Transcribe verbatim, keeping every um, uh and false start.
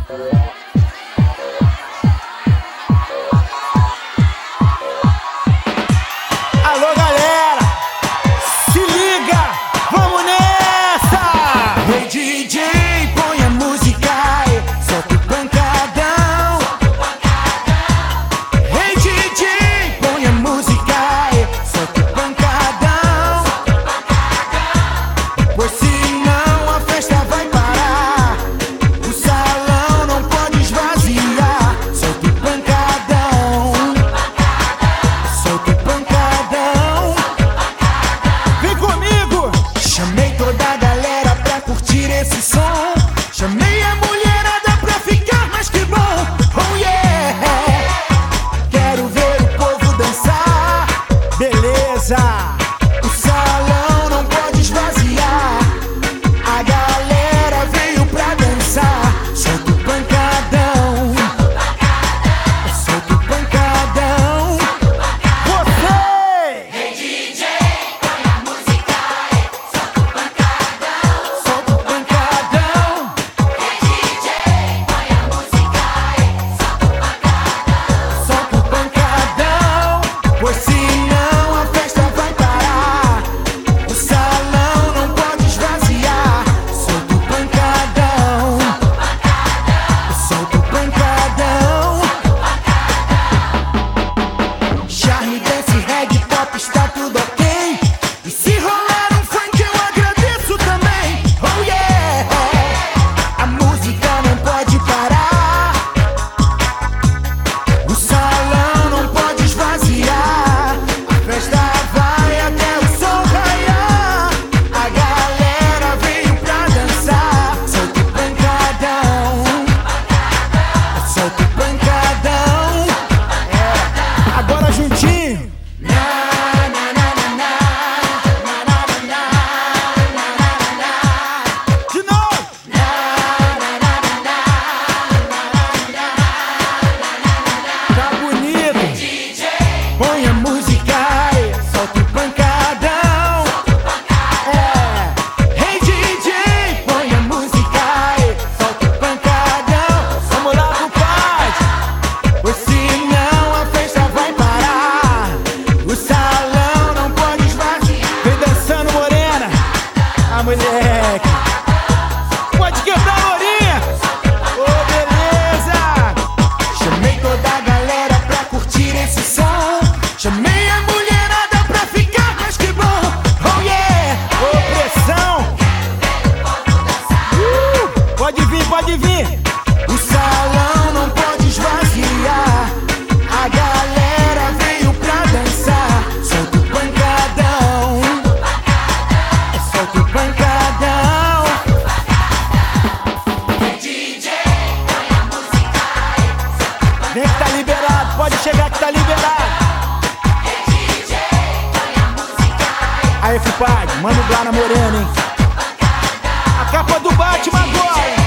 Alô, galera, se liga, vamos nessa! Ei, D J, põe a música aí, solta o pancadão. Ei, D J, põe a música aí, solta o pancadão. Pois senão a festa vai parar, o salão não pode esvaziar. Solta o pancadão, solta o pancadão. Vem comigo! Chamei toda a galera pra curtir esse som. Chamei a mulherada pra ficar mais que bom. Oh yeah! Quero ver o povo dançar. Beleza! O salão não pode esvaziar. A galera veio pra dançar. Solta o pancadão, solta o pancadão. Você! Solta o pancadão. Solta o pancadão. Pois senão a festa vai parar, o salão não pode esvaziar. Solta o pancadão, solta o pancadão. Charme, dance, reggae, pop, está tudo ok. E se rolar um funk eu agradeço também. Oh yeah! A música não pode parar, o salão não pode esvaziar. A festa vai até o sol raiar. A galera veio pra dançar. Solta o pancadão, solta o pancadão. Agora juntinho! De novo! Tá bonito! Põe a música aí, solta o pancadão. É. Hey D J, põe a música aí, solta o pancadão. Vamos lá, compadre! Pois senão a festa vai parar, o salão não pode esvaziar. Vem dançando, morena! Ah, moleque! Pode quebrar, lourinha! Ô, beleza! Chamei toda a galera pra curtir esse som. Chamei a mulherada pra ficar mais que bom. Oh yeah! Opressão! Uh, pode vir, pode vir! O salão não pode esvaziar. A galera veio pra dançar. Solta o pancadão, solta o pancadão. Vem que tá liberado, pode chegar que tá liberado! Aí, compadre, manda o Blá na morena, hein? A capa do Batman agora!